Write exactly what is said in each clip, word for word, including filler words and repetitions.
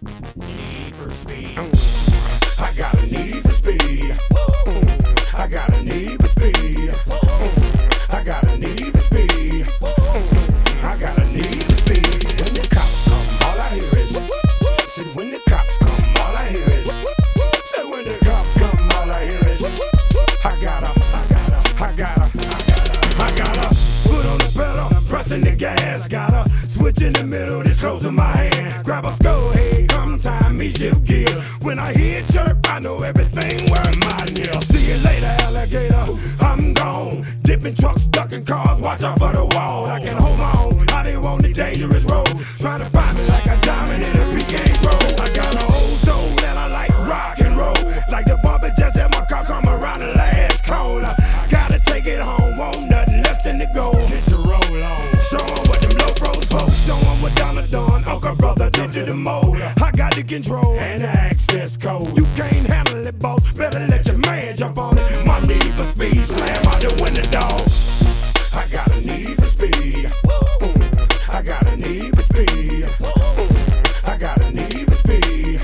Need for speed. I got a need for speed. I got a need for speed. I got a need for speed. I got a need for speed. When the cops come, all I hear is. Said when the cops come, all I hear is. Said when the cops come, all I hear is. I gotta, I gotta, I gotta, I gotta put on the pedal, pressing the gas. Gotta switch in the middle, this closing my hand. Grab a skull head, come time me shift gear. When I hear chirp, I know everything where my near. See you later, alligator. I'm gone. Dipping trucks, ducking cars, watch out for the wall. I can hold on, I didn't want the dangerous road. Trying to find me like a diamond in a P K road. I got an old soul and I like rock and roll. Like the bumper just had my car come around the last corner. Gotta take it home, won't nothing less than the goal. Get your roll on. Show 'em what them low pros for. Show 'em what Donna done, Uncle Brother did to the mold. I got the control and the access code. You can't handle it, boss. Better let your man jump on it. My need for speed, slam out the window, dog. I got a need for speed. I got a need for speed. I got a need for speed.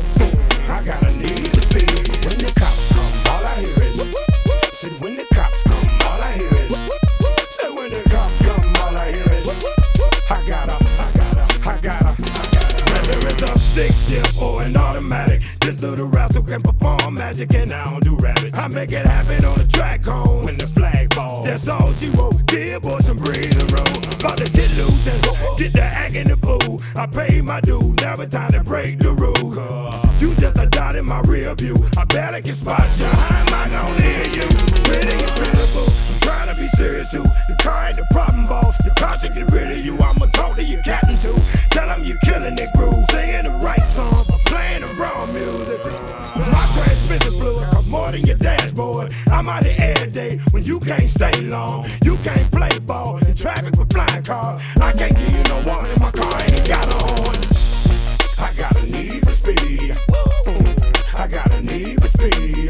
I got a need for speed. When the cops come, all I hear is. Said when the cops come, all I hear is. Said when the cops come, all I hear is. I gotta, I gotta, I gotta, I gotta. Whether it's a stick shift or an automatic, this little rascal can perform magic and I don't do rabbit. I make it happen on the track home when the flag falls. That's all she wrote. Give boy some breathing room. About to get loose and get the act in the pool. I paid my due, never time to break the rules. You just a dot in my rear view. I bet I can spot you. How am I gonna hear you? Really incredible. I'm trying to be serious too. The car ain't the problem, boss. The car should get rid of you. I'ma talk to your captain too. Tell him you're killing that groove. Singing the right song, but playing the wrong music. My transmission fluid costs more than your dashboard. I'm out here every day when you can't stay long. You can't play ball in traffic with flying cars. I can't give you no one in my car ain't got a horn. I got a need for speed. I got a need for speed.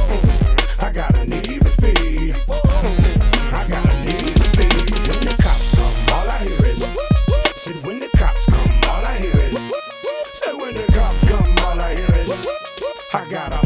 I got a need for speed. I got a need for speed. When the cops come, all I hear is. Said when the cops come, all I hear is. Said when the cops come, all I hear is. I got a